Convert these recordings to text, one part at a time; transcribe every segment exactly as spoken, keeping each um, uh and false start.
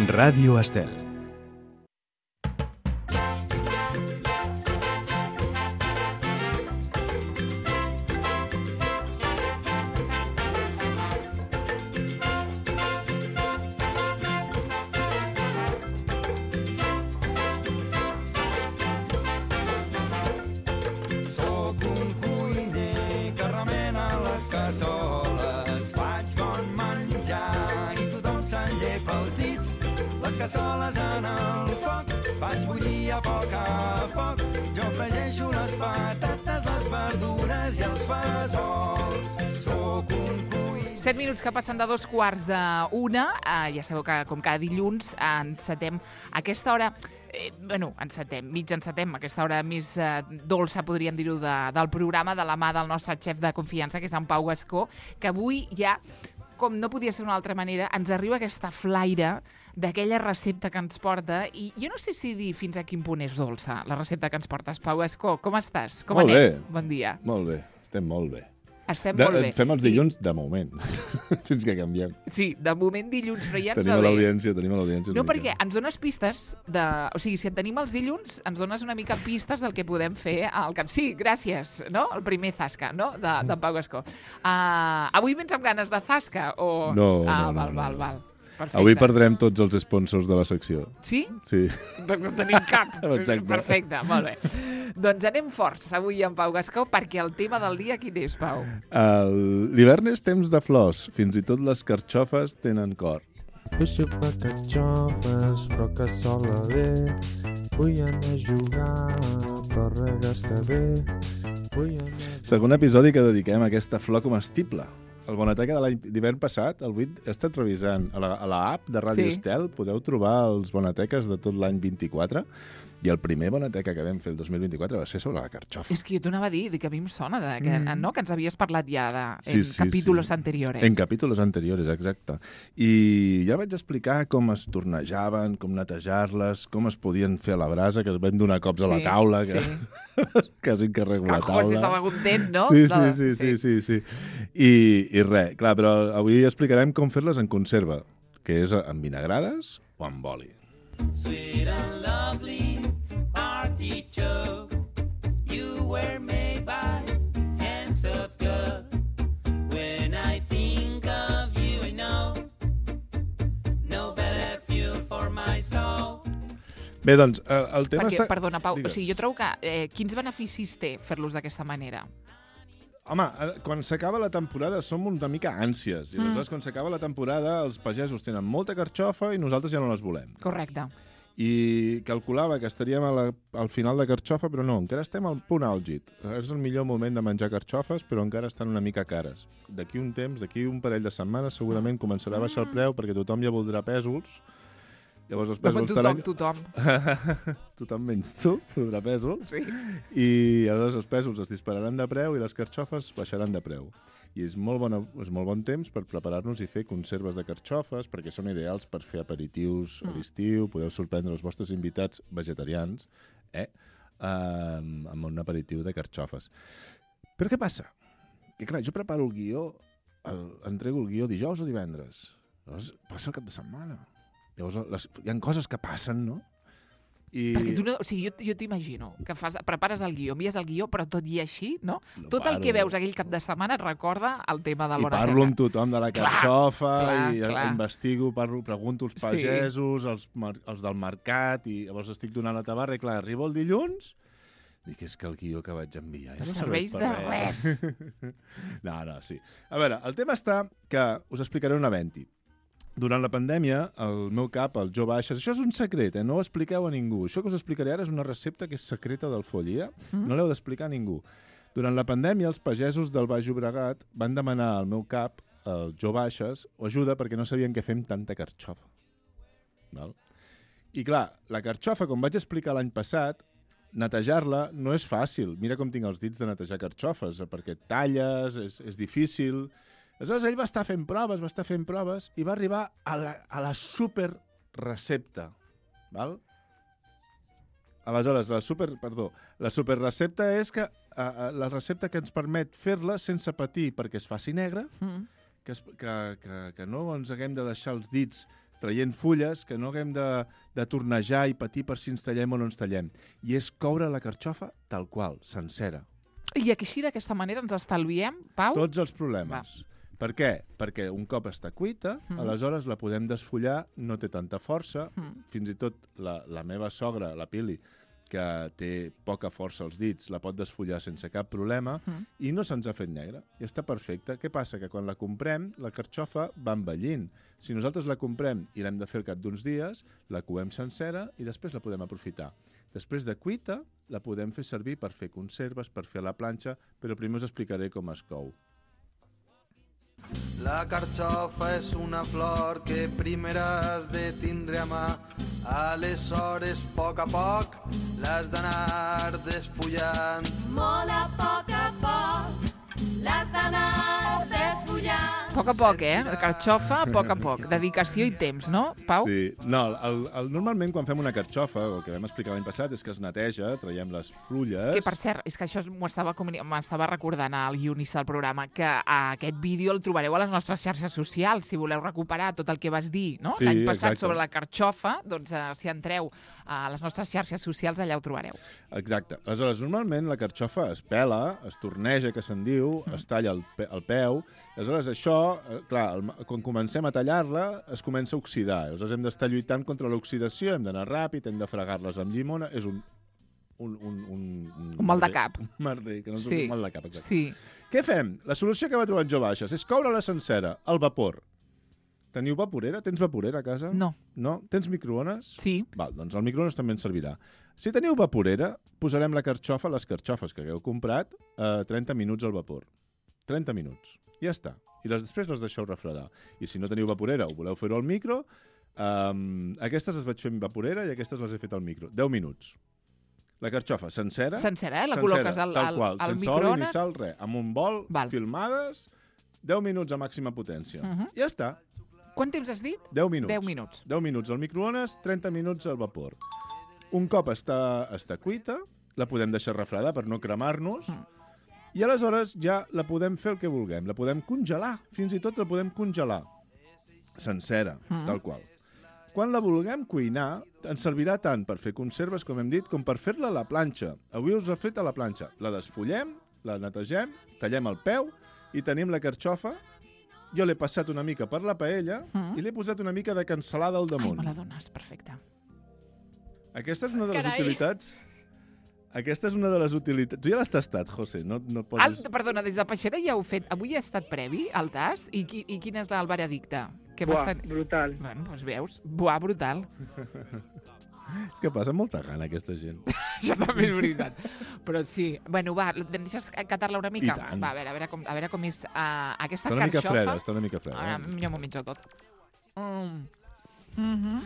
Ràdio Estel. Soc un cuiner que remena les cassoles, faig bon menjar i tothom se'n llepa els dits. Les cassoles en el foc, faig bullir a poc a poc. Jo fregeixo les patates, les verdures i els fesols. Soc un cuiner... Set minuts que passen de dos quarts d'una. Uh, ja sabeu que, com cada dilluns, encetem aquesta hora... Eh, bueno, encetem, mig encetem, aquesta hora més eh, dolça, podríem dir-ho, de, del programa, de la mà del nostre xef de confiança, que és en Pau Gascó, que avui ja, com no podia ser d'una altra manera, ens arriba aquesta flaire d'aquella recepta que ens porta, i jo no sé si dir fins a quin punt és dolça la recepta que ens portes. Pau Gascó, com estàs? Com Molt anem? bé. Bon dia. Molt bé, estem molt bé. Estem De, molt bé. fem els dilluns de moment, fins que canviem. Sí, de moment dilluns, però ja ens Tenim va a bé. l'audiència, tenim a l'audiència. No, una perquè mica. ens dones pistes de... O sigui, si et tenim els dilluns, ens dones una mica pistes del que podem fer al cap. Sí, gràcies, no? El primer zasca, no? De, de Pau Gascó. Uh, avui vens amb ganes de zasca? O... No, ah, no, no, val, no, val, no. val. Perfecte. Avui perdrem tots els sponsors de la secció. Sí? Sí. Doncs no tenim cap. Exacte. Perfecte, molt bé. Doncs anem forts avui amb Pau Gascó, perquè el tema del dia quin és, Pau? El- L'hivern és temps de flors, fins i tot les carxofes tenen cor. Vull sopar carxofes, però que sola bé. Vull anar a jugar, però res està bé. Vull anar... Segon episodi que dediquem a aquesta flor comestible. El Bonateca de l'any d'hivern passat, el vuit, he estat revisant a la, a la app de Ràdio Sí. Estel, podeu trobar els Bonateques de tot l'any vint-i-quatre, i el primer Bonateca que vam fer el dos mil vint-i-quatre va ser sobre la carxofa. És que jo t'ho anava a dir, dic que a mi em sona, de, que, Mm. no? Que ens havies parlat ja de, Sí, en sí, capítolos sí. anteriores. En capítols anteriores, exacte. I ja vaig explicar com es tornejaven, com netejar-les, com es podien fer a la brasa, que es vam donar cops a la Sí, taula, que sí. quasi encarrego Que la el José taula. estava content, no? Sí, De- sí, sí, sí, sí, sí. I, I res, clar, però avui explicarem com fer-les en conserva, que és en vinagrades o en oli. Sweet and lovely artichoke, you were made by hands of God. When I think of you, I know no better fuel for my soul. Bé, doncs, el, el tema Perquè, està... perdona, Pau, Digues. o sigui, jo trobo que eh, quins beneficis té fer-los d'aquesta manera? Home, eh, quan s'acaba la temporada som una mica ànsies, i Mm. aleshores quan s'acaba la temporada els pagesos tenen molta carxofa i nosaltres ja no les volem. Correcte. I calculava que estaríem a la, al final de carxofa, però no, encara estem al punt àlgid. És el millor moment de menjar carxofes, però encara estan una mica cares. D'aquí un temps, d'aquí un parell de setmanes, segurament començarà a baixar el preu, perquè tothom ja voldrà pèsols. Llavors els No, pèsols tothom, tothom. tothom menys tu, voldrà pèsols. Sí. I aleshores els pèsols es dispararan de preu i les carxofes baixaran de preu. I és molt, bona, és molt bon temps per preparar-nos i fer conserves de carxofes, perquè són ideals per fer aperitius a l'estiu, podeu sorprendre els vostres invitats vegetarians eh? um, amb un aperitiu de carxofes. Però què passa? Que clar, jo preparo el guió, el, entrego el guió dijous o divendres. Llavors passa el cap de setmana. Llavors les, hi ha coses que passen, no? I... Perquè tu no, o sigui, jo, jo t'imagino que fas, prepares el guió, envies el guió, però tot i així, no? No Tot el paro. que veus aquell cap de setmana et recorda el tema del I parlo amb tothom de la Clar, carxofa, clar, i clar. investigo, parlo, pregunto als Sí. pagesos, els, mar- els del mercat, i llavors estic donant la tabarra, i clar, arribo el dilluns, dic, és que el guió que vaig enviar ja No no serveix per de res. no, no, sí. A veure, el tema està que us explicaré un aventi. Durant la pandèmia, el meu cap, el Jo Baixes... Això és un secret, eh? No ho expliqueu a ningú. Això que us explicaré ara és una recepta que és secreta del Follia. Mm. No l'heu d'explicar a ningú. Durant la pandèmia, els pagesos del Baix Llobregat van demanar al meu cap, el Jo Baixes, o ajuda perquè no sabien què fer amb tanta carxofa. Val? I clar, la carxofa, com vaig explicar l'any passat, netejar-la no és fàcil. Mira com tinc els dits de netejar carxofes, perquè talles, és, és difícil... Aleshores, ell va estar fent proves, va estar fent proves, i va arribar a la, a la super recepta. Val? Aleshores, la super, perdó, la super recepta és que uh, la recepta que ens permet fer-la sense patir perquè es faci negre, Mm. que, es, que, que, que no ens haguem de deixar els dits traient fulles, que no haguem de, de tornejar i patir per si ens tallem o no ens tallem. I és coure la carxofa tal qual, sencera. I així, d'aquesta manera, ens estalviem, Pau? Tots els problemes. Va. Per què? Perquè un cop està cuita, mm. aleshores la podem desfollar, no té tanta força, mm. fins i tot la, la meva sogra, la Pili, que té poca força als dits, la pot desfollar sense cap problema mm. i no se'ns ha fet negra. I està perfecta. Què passa? Que quan la comprem, la carxofa va envellint. Si nosaltres la comprem i l'hem de fer al cap d'uns dies, la coem sencera i després la podem aprofitar. Després de cuita, la podem fer servir per fer conserves, per fer a la planxa, però primer us explicaré com es cou. La carxofa és una flor que primer has de tindre a mà. Aleshores, a poc a poc, l'has d'anar desfullant. Molt a poc a poc, l'has d'anar desfullant. A poc a poc, eh? La carxofa, a poc a poc. Dedicació i temps, no, Pau? Sí. No, el, el, normalment quan fem una carxofa, el que vam explicar l'any passat, és que es neteja, traiem les fulles... Que, per cert, és que això m'ho estava, m'estava recordant al guionista del programa, que aquest vídeo el trobareu a les nostres xarxes socials, si voleu recuperar tot el que vas dir, no? Sí, l'any passat exacte. Sobre la carxofa, doncs eh, si entreu a les nostres xarxes socials, allà ho trobareu. Exacte. Aleshores, normalment la carxofa es pela, es torneja, que se'n diu, mm. es talla el, pe el peu. Aleshores, això, eh, clar, el, quan comencem a tallar-la, es comença a oxidar. Aleshores, hem d'estar lluitant contra l'oxidació, hem d'anar ràpid, hem de fregar-les amb llimona. És un... Un, un, un, un, un mal de cap. Un merder, que no és sí. un mal de cap, exacte. Sí. Què fem? La solució que va trobar en Jo Baixes és coure-la sencera, al vapor. Teniu vaporera? Tens vaporera a casa? No. No? Tens microones? Sí. Val, doncs el microones també ens servirà. Si teniu vaporera, posarem la carxofa, les carxofes que hagueu comprat, a trenta minuts al vapor. trenta minuts. Ja està. I les, després les deixeu refredar. I si no teniu vaporera o voleu fer-ho al micro, um, aquestes les vaig fer amb vaporera i aquestes les he fet al micro. deu minuts. La carxofa sencera. Sencera, eh? La sencera, col·loques al, tal al, qual, al sense microones. oli ni sal, res. Amb un bol, Val. filmades, deu minuts a màxima potència. Uh -huh. Ja està. Quant temps has dit? deu minuts. deu minuts. deu minuts al microones, trenta minuts al vapor. Un cop està, està cuita, la podem deixar refredar per no cremar-nos, mm. i aleshores ja la podem fer el que vulguem. La podem congelar, fins i tot la podem congelar. Sencera, mm. tal qual. Quan la vulguem cuinar, ens servirà tant per fer conserves, com hem dit, com per fer-la a la planxa. Avui us l'he fet a la planxa. La desfullem, la netegem, tallem el peu i tenim la carxofa. Jo l'he passat una mica per la paella mm. i l'he posat una mica de cansalada al damunt. Ai, me la dones, perfecte. Aquesta és una de les Carai. utilitats... Aquesta és una de les utilitats... Tu ja l'has tastat, José, no, no poses... Ah, perdona, des de Peixera ja heu fet... Avui ha estat previ, el tast? I, qui, i quin és el veredicte? Que Buah, bastant... brutal. Bueno, doncs veus, buah, brutal. És que passa molta gana, aquesta gent. Això també és veritat. Però sí. Bueno, va, em deixes catar-la una mica? I tant. Va, a veure, a veure com, a veure com és uh, aquesta Està una mica carxofa. freda, està una mica freda. Ara, Eh? millor m'ho menjo tot. Mm. Mm-hmm.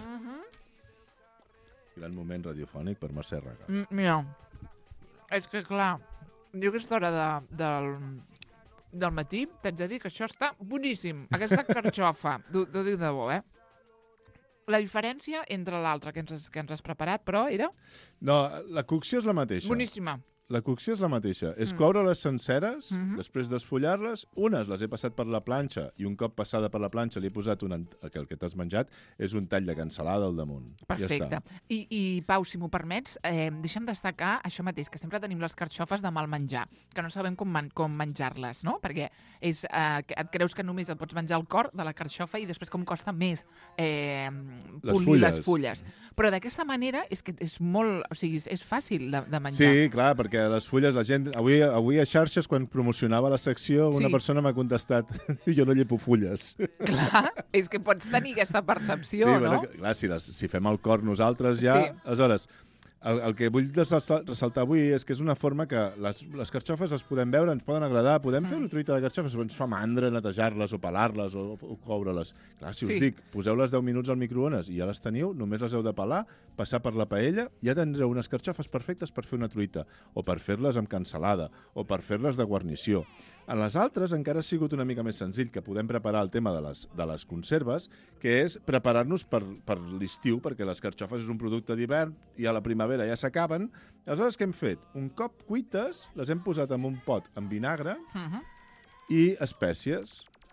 Gran moment radiofònic per Mercè Raga. Mm, mira, és que clar, jo a aquesta hora de, del, del matí t'haig de dir que això està boníssim. Aquesta carxofa, t'ho dic de debò, eh? La diferència entre l'altra que, ens, que ens has preparat, però, era No, la cocció és la mateixa. boníssima. La cocció és la mateixa. És Mm. coure-les senceres, Mhm. després desfollar-les. Unes les he passat per la planxa i un cop passada per la planxa li he posat un, que el que t'has menjat és un tall de cansalada al damunt. Perfecte. Ja està. I, I, Pau, si m'ho permets, eh, deixa'm destacar això mateix, que sempre tenim les carxofes de mal menjar, que no sabem com, man com menjar-les, no? Perquè és, eh, que et creus que només et pots menjar el cor de la carxofa i després com costa més eh, Les polir fulles. les fulles. Però d'aquesta manera és que és molt... O sigui, és, és fàcil de, de menjar. Sí, clar, perquè les fulles, la gent... Avui, avui a xarxes, quan promocionava la secció, una Sí. persona m'ha contestat jo no llepo fulles. Clar, és que pots tenir aquesta percepció, sí, no? bueno, clar, si, les, si fem el cor nosaltres ja... Sí. Aleshores, el, el que vull ressaltar, ressaltar avui és que és una forma que les, les carxofes les podem veure, ens poden agradar, podem mm. fer una truita de carxofes, ens fa mandra netejar-les o pelar-les o, o coure-les. Clar, si Sí. us dic, poseu-les deu minuts al microones i ja les teniu, només les heu de pelar, passar per la paella, ja tindreu unes carxofes perfectes per fer una truita, o per fer-les amb cansalada, o per fer-les de guarnició. En les altres encara ha sigut una mica més senzill, que podem preparar el tema de les, de les conserves, que és preparar-nos per, per l'estiu, perquè les carxofes és un producte d'hivern i a la primavera ja s'acaben. Aleshores, què hem fet? Un cop cuites, les hem posat en un pot amb vinagre Uh -huh. i espècies.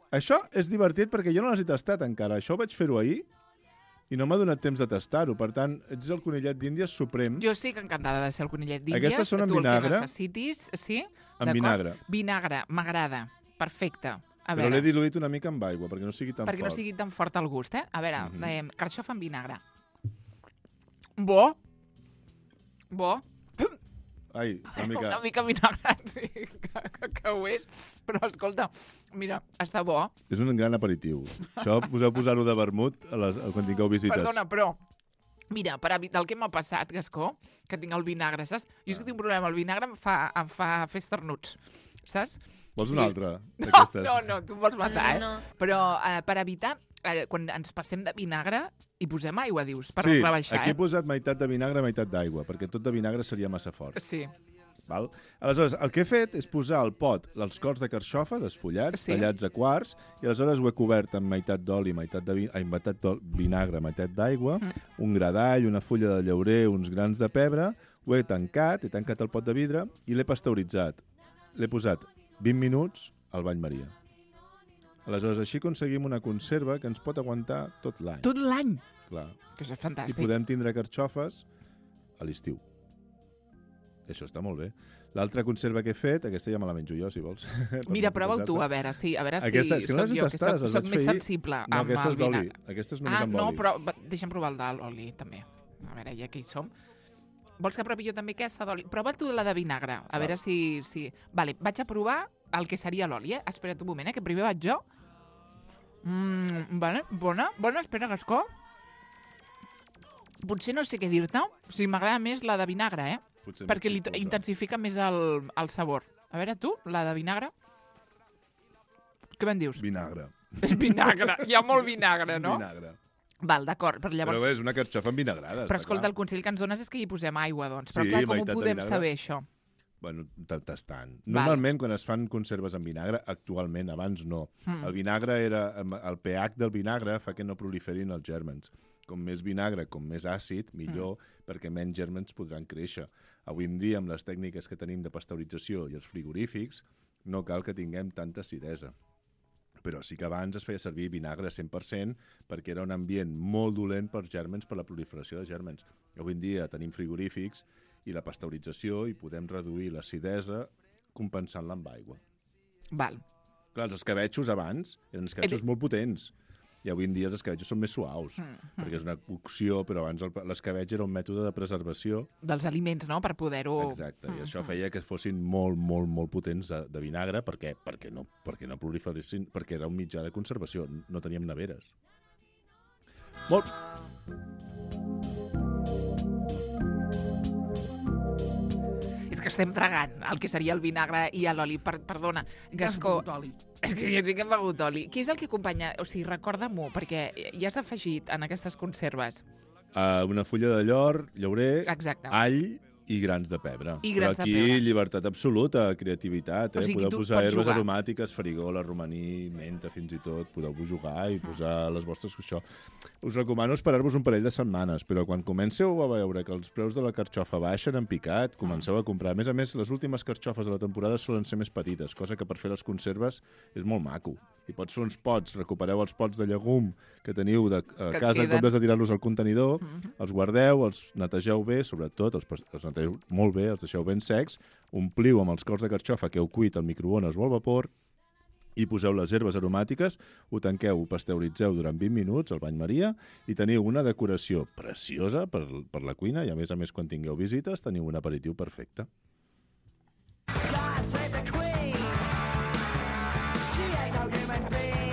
Això és divertit perquè jo no les he tastat encara. Això vaig fer-ho ahir i no m'ha donat temps de tastar-ho. Per tant, ets el conillet d'Índies suprem. Jo estic encantada de ser el conillet d'Índies. Aquestes són amb tu vinagre. Tu el que necessitis, sí? Amb vinagre. Vinagre, m'agrada. Perfecte. A Però veure, l'he diluït una mica amb aigua perquè no sigui tan perquè fort. no sigui tan fort el gust, eh? A veure, Mhm. dèiem, carxofa amb vinagre. Bo. Bo. Ai, una mica... Una mica vinagre, sí, que, que, que ho és. Però, escolta, mira, està bo. És un gran aperitiu. Això poseu posar-ho de vermut a les, a quan tingueu visites. Perdona, però... Mira, per evitar el que m'ha passat, Gascó, que tinc el vinagre, saps? Jo és que tinc un problema, el vinagre em fa, em fa fer esternuts, saps? Vols Sí. una altra No, d'aquestes? no, no, tu em vols matar, eh? No. Però eh, per evitar, eh, quan ens passem de vinagre, hi posem aigua, dius, per sí, rebaixar, aquí he eh? posat meitat de vinagre, meitat d'aigua, perquè tot de vinagre seria massa fort. Sí, Val? Aleshores, el que he fet és posar al pot els cors de carxofa desfullats, Sí. tallats a quarts, i aleshores ho he cobert amb meitat d'oli, meitat de vi... ai, meitat d'ol- vinagre, meitat d'aigua, Mm. un gra d'all, una fulla de llaurer, uns grans de pebre, ho he tancat, he tancat el pot de vidre i l'he pasteuritzat. L'he posat vint minuts al bany Maria. Aleshores, així aconseguim una conserva que ens pot aguantar tot l'any. tot l'any, Clar. que és I fantàstic. podem tindre carxofes a l'estiu. Això està molt bé. L'altra conserva que he fet, aquesta ja me la menjo jo, si vols. Per Mira, no prova'l tu, proposar-te. a veure, sí, a veure si Aquesta, és que no soc les he jo, que tastades, soc, les soc vaig més fer ahir. sensible No, amb aquesta el és d'oli. vinagre. Aquesta és només Ah, amb no, oli. però va, deixa'm provar el d'oli, també. A veure, ja que hi som. Vols que provi jo també aquesta d'oli? Prova tu la de vinagre, a Va. veure si... si... Vale, vaig a provar el que seria l'oli, eh? Espera't un moment, eh? Que primer vaig jo. Mm, vale, bona, bona, espera, Gascó. Potser no sé què dir-te, si m'agrada més la de vinagre, eh? Potser Perquè li més xistosa. intensifica més el, el sabor. A veure, tu, la de vinagre? Què me'n dius? Vinagre. És vinagre, hi ha molt vinagre, no? Vinagre. Val, d'acord, però llavors... Però és una carxofa envinagrada. Però està escolta, clar. el consell que ens dones és que hi posem aigua, doncs. Però Sí, clar, com ho meitat de podem vinagre. saber, això? Bueno, ta- tastant. Normalment, quan es fan conserves amb vinagre, actualment, abans no. Mm. El vinagre era... El pH del vinagre fa que no proliferin els gèrmens. Com més vinagre, com més àcid, millor, mm. perquè menys gèrmens podran créixer. Avui en dia, amb les tècniques que tenim de pasteurització i els frigorífics, no cal que tinguem tanta acidesa. Però sí que abans es feia servir vinagre cent per cent perquè era un ambient molt dolent per gèrmens, per la proliferació de gèrmens. Avui en dia tenim frigorífics i la pasteurització i podem reduir l'acidesa compensant-la amb aigua. Val. Clar, els escabetxos abans eren escabetxos molt potents i avui en dia els escabetxos són més suaus, Mm, perquè és una cocció, però abans el- l'escabetx era un mètode de preservació. Dels aliments, no?, per poder-ho... Exacte, i Mm, això mm. feia que fossin molt, molt, molt potents de, de vinagre, perquè, perquè, no, perquè no proliferessin, perquè era un mitjà de conservació, no teníem neveres. Molt... És que estem tragant el que seria el vinagre i l'oli. Per, perdona, Gascó... És que jo sí que hem begut oli. Què és el que acompanya? O sigui, recorda-m'ho, perquè ja s'ha afegit en aquestes conserves. Uh, una fulla de llor, llaurer, Exacte. all i grans de pebre. I grans Però de aquí pebre. llibertat absoluta, creativitat. Eh? O sigui, podeu tu posar pots herbes jugar. aromàtiques, farigola, romaní, menta, fins i tot. Podeu-vos jugar i posar les vostres... Això. Us recomano esperar-vos un parell de setmanes, però quan comenceu a veure que els preus de la carxofa baixen en picat, comenceu a comprar. A més a més, les últimes carxofes de la temporada solen ser més petites, cosa que per fer les conserves és molt maco. I pots fer uns pots, recupereu els pots de llegum que teniu de, a Que casa en queden. comptes de tirar-los al contenidor, Mhm. els guardeu, els netegeu bé, sobretot, els, pas- els netegeu molt bé, els deixeu ben secs, ompliu amb els cors de carxofa que heu cuit al microones o al vapor i poseu les herbes aromàtiques, ho tanqueu, ho pasteuritzeu durant vint minuts al bany Maria i teniu una decoració preciosa per, per la cuina i, a més a més, quan tingueu visites, teniu un aperitiu perfecte. God save the Queen. She ain't no human being.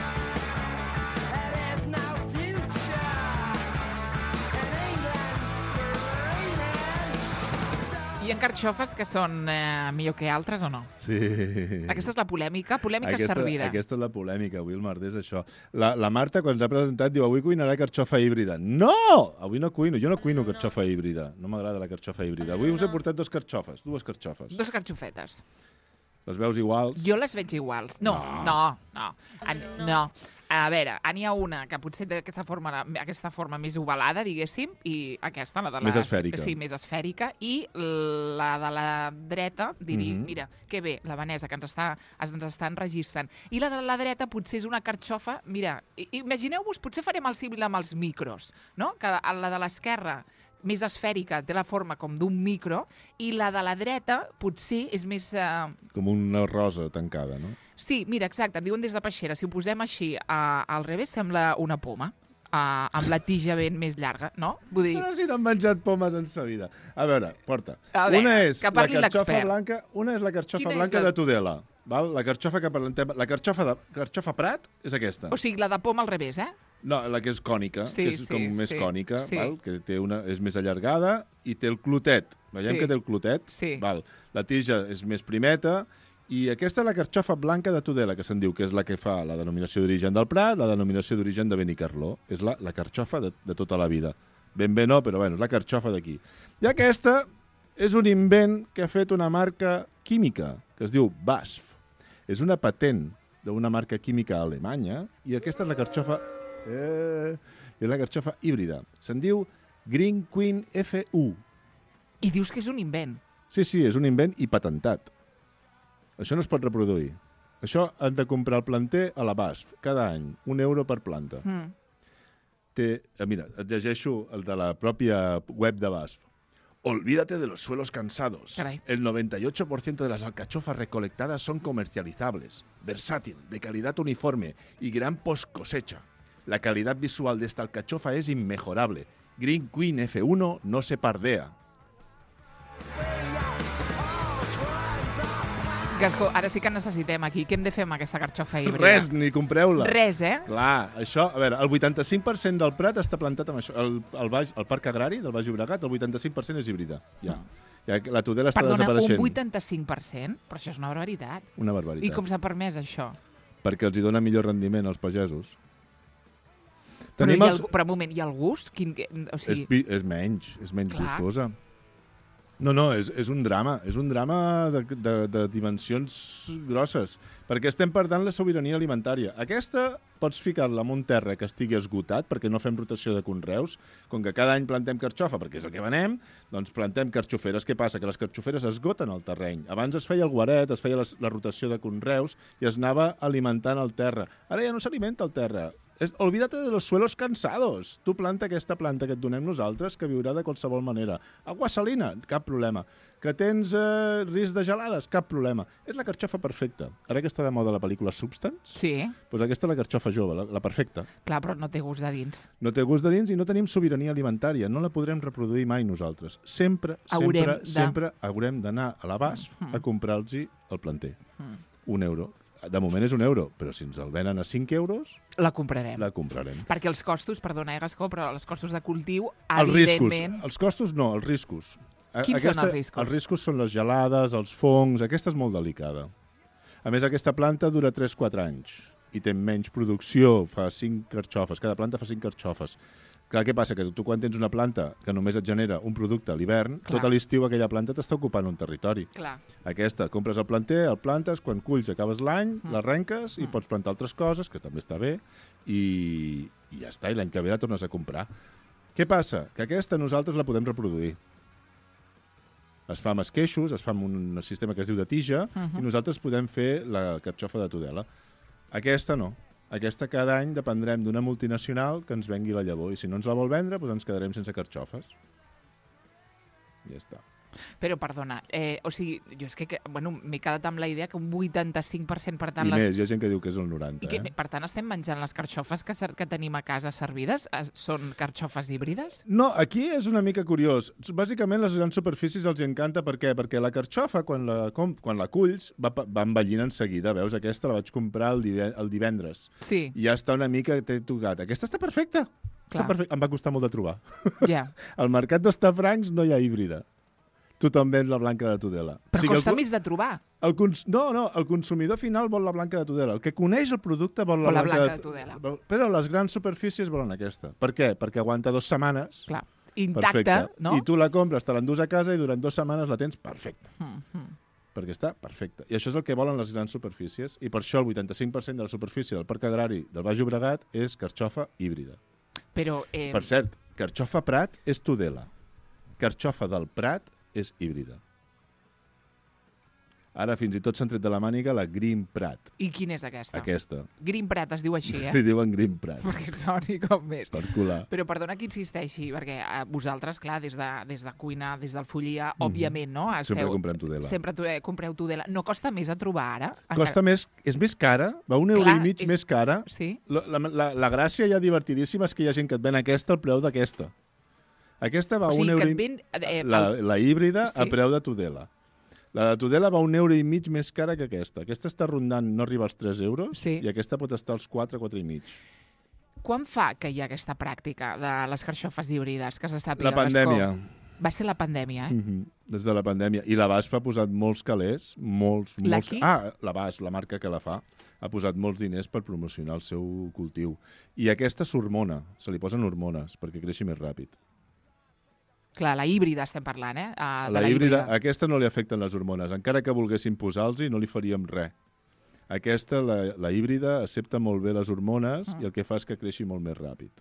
There is no future in England's dreaming. Hi ha carxofes que són eh, millor que altres o no? Sí. Aquesta és la polèmica, polèmica aquesta, servida. Aquesta és la polèmica, avui el martí és això. La, la Marta, quan ens ha presentat, diu avui cuinarà carxofa híbrida. No! Avui no cuino, jo no cuino carxofa híbrida. No m'agrada la carxofa híbrida. Avui us he portat dos carxofes, dues carxofes. Dos carxofetes. Les veus iguals? Jo les veig iguals. No, no, no. En- no. A veure, n'hi ha una que potser té aquesta forma, aquesta forma més ovalada, diguéssim, i aquesta, la de la... Més esfèrica. Sí, més esfèrica. I la de la dreta, diria, Mhm. mira, que bé, la Vanessa, que ens està, ens està enregistrant. I la de la dreta potser és una carxofa... Mira, i- imagineu-vos, potser farem el símil amb els micros, no? Que la de l'esquerra més esfèrica, té la forma com d'un micro, i la de la dreta potser és més... Eh... Com una rosa tancada, no? Sí, mira, exacte, em diuen des de Peixera, si ho posem així a, al revés sembla una poma, a, amb la tija ben més llarga, no? Vull dir... Però si no han menjat pomes en sa vida. A veure, porta. A veure, una és que la parli carxofa l'expert. blanca, una és la carxofa Quina és blanca la- de Tudela. Val? La carxofa que parlem... La carxofa, de, carxofa Prat és aquesta. O sigui, la de poma al revés, eh? No, la que és cònica, Sí, que és sí, com més sí, cònica, sí. val? Que té una, és més allargada i té el clotet. Veiem Sí. que té el clotet? Sí. Val. La tija és més primeta i aquesta és la carxofa blanca de Tudela, que se'n diu que és la que fa la denominació d'origen del Prat, la denominació d'origen de Benicarló. És la, la carxofa de, de tota la vida. Ben bé no, però bueno, és la carxofa d'aquí. I aquesta és un invent que ha fet una marca química, que es diu B A S F. És una patent d'una marca química alemanya i aquesta és la carxofa... Eh, és la carxofa híbrida. Se'n diu Green Queen F U. I dius que és un invent. Sí, sí, és un invent i patentat. Això no es pot reproduir. Això han de comprar el planter a la B A S F cada any, un euro per planta. Mm. Té, eh, mira, et llegeixo el de la pròpia web de B A S F. Olvídate de los suelos cansados. Caray. El noventa y ocho por ciento de las alcachofas recolectadas son comercializables, versátil, de calidad uniforme y gran post cosecha. La calidad visual de esta alcachofa es inmejorable. Green Queen F uno no se pardea. Gascó, ara sí que necessitem aquí. Què hem de fer amb aquesta carxofa híbrida? Res, ni compreu-la. Res, eh? Clar, això, a veure, el vuitanta-cinc per cent del Prat està plantat amb això. El, el, baix, el Parc Agrari del Baix Llobregat, el vuitanta-cinc per cent és híbrida. Ja. ja la Tudela està Perdona, desapareixent. un vuitanta-cinc per cent? Però això és una barbaritat. Una barbaritat. I com s'ha permès, això? Perquè els hi dona millor rendiment als pagesos. Però, Tenim hi ha els... el, però un moment, i el gust? Quin, o és, sigui, pi- és menys, és menys Clar. gustosa. No, no, és, és un drama. És un drama de, de, de dimensions grosses. Perquè estem perdent la sobirania alimentària. Aquesta pots ficar-la en un terra que estigui esgotat, perquè no fem rotació de conreus. Com que cada any plantem carxofa, perquè és el que venem, doncs plantem carxoferes. Què passa? Que les carxoferes esgoten el terreny. Abans es feia el guaret, es feia les, la rotació de conreus i es anava alimentant el terra. Ara ja no s'alimenta el terra. Es, olvídate de los suelos cansados. Tu planta aquesta planta que et donem nosaltres, que viurà de qualsevol manera. Agua salina, cap problema. Que tens eh, risc de gelades, cap problema. És la carxofa perfecta. Ara que està de moda la pel·lícula Substance, sí, doncs aquesta és la carxofa jove, la, la perfecta. clar, però no té gust de dins. No té gust de dins i no tenim sobirania alimentària. No la podrem reproduir mai nosaltres. Sempre, Haurem sempre, de- sempre haurem d'anar a la B A S F a comprar-los el planter. Mm. Un euro. De moment és un euro, però si ens el venen a cinc euros, La comprarem. la comprarem. Perquè els costos, perdona, eh, Gascó, però els costos de cultiu, Els riscos. evidentment... Els costos no, els riscos. A- Quins són els riscos? Els riscos són les gelades, els fongs, aquesta és molt delicada. A més, aquesta planta dura tres a quatre anys i té menys producció, fa cinc carxofes, cada planta fa cinc carxofes. Clar, què passa? Que tu quan tens una planta que només et genera un producte a l'hivern, Clar. tot a l'estiu aquella planta t'està ocupant un territori. Clar. Aquesta, compres el planter, el plantes, quan culls acabes l'any, Mm. l'arrenques i Mm. pots plantar altres coses, que també està bé, i, i ja està, i l'any que ve la tornes a comprar. Què passa? Que aquesta nosaltres la podem reproduir. Es fa amb esqueixos, es fa amb un sistema que es diu de tija, Mhm. i nosaltres podem fer la carxofa de Tudela. Aquesta no. Aquesta cada any dependrem d'una multinacional que ens vengui la llavor, i si no ens la vol vendre, doncs ens quedarem sense carxofes. Ja està. Però, perdona, eh, o sigui, jo és que, que bueno, m'he quedat amb la idea que un vuitanta-cinc per cent, per tant... I les... més, hi ha gent que diu que és el noranta, I que, eh? per tant, estem menjant les carxofes que, ser- que tenim a casa servides? Es- Són carxofes híbrides? No, aquí és una mica curiós. Bàsicament, les grans superfícies els hi encanta. Per què? Perquè la carxofa, quan la, com, quan la culls, va, pa- va envellint en seguida. Veus, aquesta la vaig comprar el, dive, el divendres. Sí, I ja està una mica t'he tocat. Aquesta està perfecta. Clar. Està perfecta. Em va costar molt de trobar. ja. Al mercat d'Hostafrancs no hi ha híbrida. Tothom ven la blanca de Tudela. Però O sigui, costa el, més de trobar. el cons... No, no, el consumidor final vol la blanca de Tudela. El que coneix el producte vol la, Vol la blanca, blanca de Tudela. Però les grans superfícies volen aquesta. Per què? Perquè aguanta dues setmanes. Clar. Intacta, Perfecte. no? I tu la compres, te l'endús a casa i durant dues setmanes la tens perfecta. Mm -hmm. perquè està perfecte. I això és el que volen les grans superfícies, i per això el vuitanta-cinc per cent de la superfície del Parc Agrari del Baix Llobregat és carxofa híbrida. Però, eh... Per cert, carxofa Prat és Tudela. Carxofa del Prat és híbrida. Ara fins i tot s'han tret de la màniga la Green Prat. I quina és aquesta? Aquesta. Green Prat es diu així, eh? Li diuen Green Prat. Perquè soni com més. Per colar. Però perdona que insisteixi, perquè eh, vosaltres, clar, des de, des de cuina, des del Follia, Mhm. òbviament, no? Esteu, Sempre comprem Tudela. Sempre tu, eh, compreu Tudela. No costa més a trobar ara? Costa més, és més cara, va un euro Clar, i mig és- més cara. Sí? La, la, la, la gràcia ja divertidíssima és que hi ha gent que et ven aquesta al preu d'aquesta. Aquesta va O un sigui, euro que i... et ven... Eh, La, el- la híbrida Sí. a preu de Tudela. La de Tudela va un euro i mig més cara que aquesta. Aquesta està rondant, no arriba als tres euros, Sí. i aquesta pot estar als quatre, quatre i mig. Quan fa que hi ha aquesta pràctica de les carxofes híbrides, que se sàpiga? La pandèmia. Gascó? Va ser la pandèmia, eh? Mm -hmm. Des de la pandèmia. I la B A S F ha posat molts calés, molts... La molts... qui? Ah, la B A S F, la marca que la fa, ha posat molts diners per promocionar el seu cultiu. I aquesta s'hormona, se li posen hormones perquè creixi més ràpid. Clar, la híbrida estem parlant, eh? Uh, de La, la híbrida, aquesta no li afecten les hormones. Encara que volguessin posar-los, no li faríem res. Aquesta, la, la híbrida, accepta molt bé les hormones Ah. i el que fa és que creixi molt més ràpid.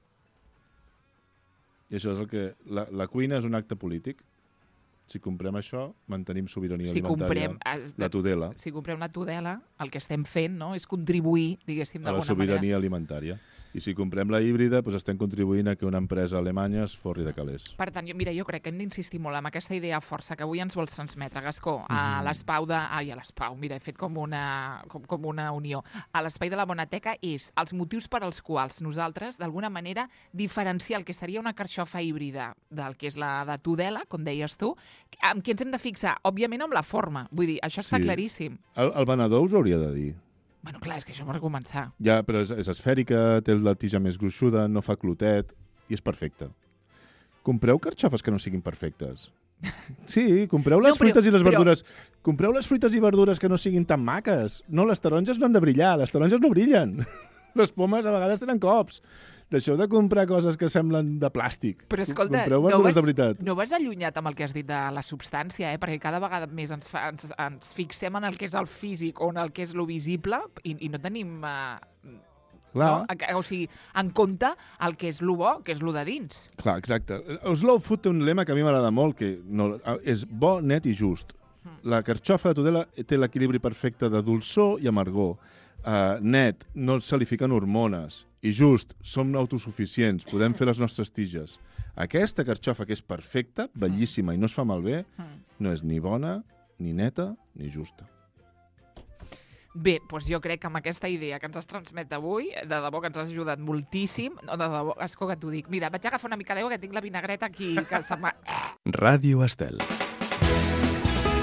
I això és el que... La, la cuina és un acte polític. Si comprem això, mantenim sobirania Si alimentària. comprem, eh, La Tudela, si comprem la Tudela, el que estem fent, no?, és contribuir, diguéssim, a la d'alguna manera. sobirania alimentària. I si comprem la híbrida, doncs estem contribuint a que una empresa alemanya es forri de calés. Per tant, jo, mira, jo crec que hem d'insistir molt en aquesta idea força que avui ens vols transmetre, Gascó, Mhm. a l'Espau de... Ai, a l'Espau, mira, he fet com una, com, com una unió. A l'Espai de la Bonateca és els motius per als quals nosaltres, d'alguna manera, diferenciar el que seria una carxofa híbrida del que és la de Tudela, com deies tu, amb què ens hem de fixar? Òbviament amb la forma. Vull dir, això està Sí. claríssim. El, el venedor us hauria de dir. Bueno, clar, és que això per començar. Ja, però és, és esfèrica, té la tija més gruixuda, no fa clotet, i és perfecta. Compreu carxofes que no siguin perfectes. Sí, compreu les No, però- fruites i les però- verdures. Compreu les fruites i verdures que no siguin tan maques. No, les taronges no han de brillar, les taronges no brillen. Les pomes a vegades tenen cops. Deixeu de comprar coses que semblen de plàstic. Però escolta, Compreu no verdures vas, de veritat. no vas allunyat amb el que has dit de la substància, eh? Perquè cada vegada més ens, fa, ens, ens fixem en el que és el físic o en el que és lo visible i, i no tenim... Eh, Clar, no? O sigui, en compte el que és lo bo, que és lo de dins. clar, exacte. Slow Food té un lema que a mi m'agrada molt, que no, és bo, net i just. La carxofa de Tudela té l'equilibri perfecte de dolçor i amargor. Uh, net, no se li fiquen hormones. I just, som autosuficients, podem fer les nostres tiges. Aquesta carxofa, que és perfecta, bellíssima i no es fa malbé, no és ni bona, ni neta, ni justa. Bé, doncs jo crec que amb aquesta idea que ens has transmet avui, de debò que ens has ajudat moltíssim, no, de debò, esco que t'ho dic. Mira, vaig agafar una mica d'aigua, que tinc la vinagreta aquí, que se m'ha... Ràdio Estel.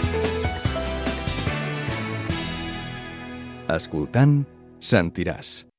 Escoltant, sentiràs.